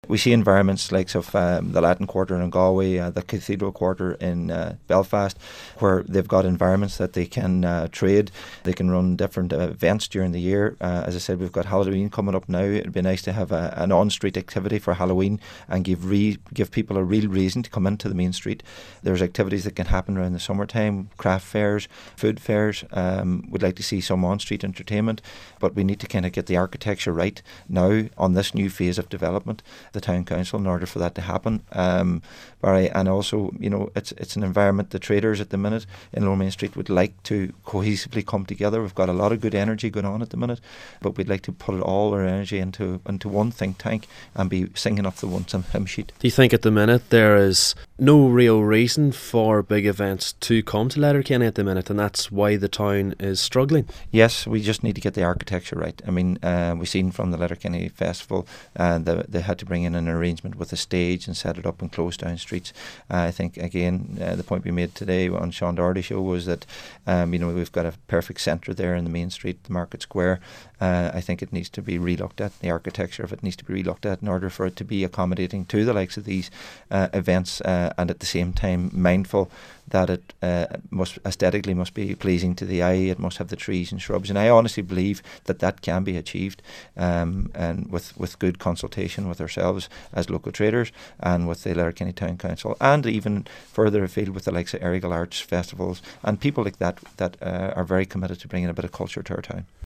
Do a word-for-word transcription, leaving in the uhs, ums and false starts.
We see environments like of um, the Latin Quarter in Galway, uh, the Cathedral Quarter in uh, Belfast, where they've got environments that they can uh, trade. They can run different uh, events during the year. Uh, as I said, we've got Halloween coming up now. It'd be nice to have a, an on-street activity for Halloween and give re- give people a real reason to come into the main street. There's activities that can happen around the summertime, craft fairs, food fairs. Um, we'd like to see some on-street entertainment, but we need to kind of get the architecture right now on this new phase of development, the town council, in order for that to happen. Um, Barry, and also, you know, it's it's an environment the traders at the minute in Lower Main Street would like to cohesively come together. We've got a lot of good energy going on at the minute, but we'd like to put it all our energy into into one think tank and be singing off the one hymn sheet. Do you think at the minute there is no real reason for big events to come to Letterkenny at the minute, and that's why the town is struggling? Yes, we just need to get the architecture right. I mean, uh, we've seen from the Letterkenny Festival, uh, the, they had to bring in an arrangement with a stage and set it up and close down streets. Uh, I think, again, uh, the point we made today on Sean Doherty show was that, um, you know, we've got a perfect centre there in the main street, the Market Square. Uh, I think it needs to be relooked at. The architecture of it needs to be relooked at in order for it to be accommodating to the likes of these uh, events, uh, and at the same time mindful that it uh, must aesthetically must be pleasing to the eye. It must have the trees and shrubs, and I honestly believe that that can be achieved, um, and with, with good consultation with ourselves as local traders and with the Letterkenny Town Council, and even further afield with the likes of Errigal Arts festivals and people like that that uh, are very committed to bringing a bit of culture to our town.